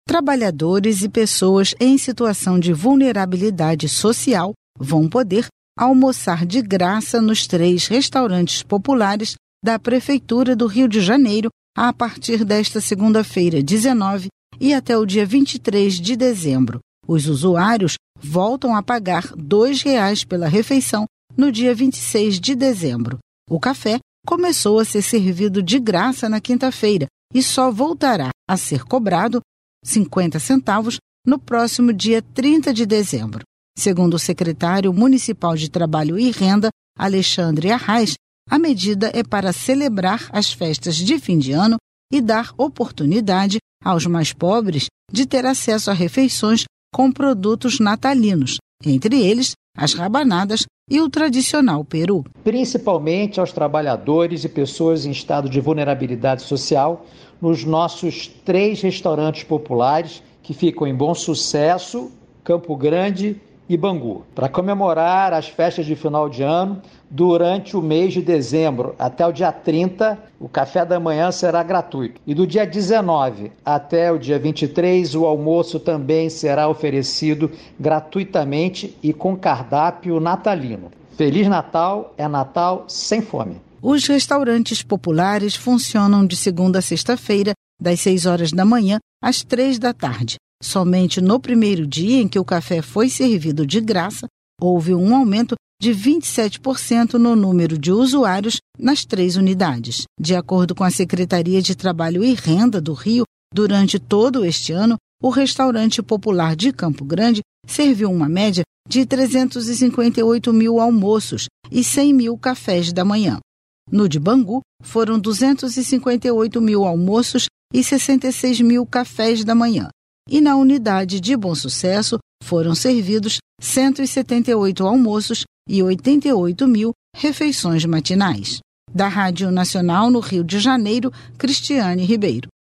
trabalhadores e pessoas em situação de vulnerabilidade social vão poder almoçar de graça nos 3 restaurantes populares da Prefeitura do Rio de Janeiro a partir desta segunda-feira, 19, e até o dia 23 de dezembro. Os usuários voltam a pagar R$ 2 pela refeição no dia 26 de dezembro. O café começou a ser servido de graça na quinta-feira e só voltará a ser cobrado 50 centavos no próximo dia 30 de dezembro. Segundo o secretário municipal de Trabalho e Renda, Alexandre Arraes, a medida é para celebrar as festas de fim de ano e dar oportunidade aos mais pobres de ter acesso a refeições com produtos natalinos, entre eles as rabanadas e o tradicional peru. Principalmente aos trabalhadores e pessoas em estado de vulnerabilidade social, nos nossos 3 restaurantes populares que ficam em Bom Sucesso, Campo Grande e Bangu, para comemorar as festas de final de ano. Durante o mês de dezembro até o dia 30, o café da manhã será gratuito. E do dia 19 até o dia 23, o almoço também será oferecido gratuitamente e com cardápio natalino. Feliz Natal, é Natal sem fome. Os restaurantes populares funcionam de segunda a sexta-feira, das 6 horas da manhã às 3 da tarde. Somente no primeiro dia em que o café foi servido de graça, houve um aumento de 27% no número de usuários nas 3 unidades. De acordo com a Secretaria de Trabalho e Renda do Rio, durante todo este ano, o restaurante popular de Campo Grande serviu uma média de 358 mil almoços e 100 mil cafés da manhã. No de Bangu, foram 258 mil almoços e 66 mil cafés da manhã. E na unidade de Bom Sucesso, foram servidos 178 almoços e 88 mil refeições matinais. Da Rádio Nacional no Rio de Janeiro, Cristiane Ribeiro.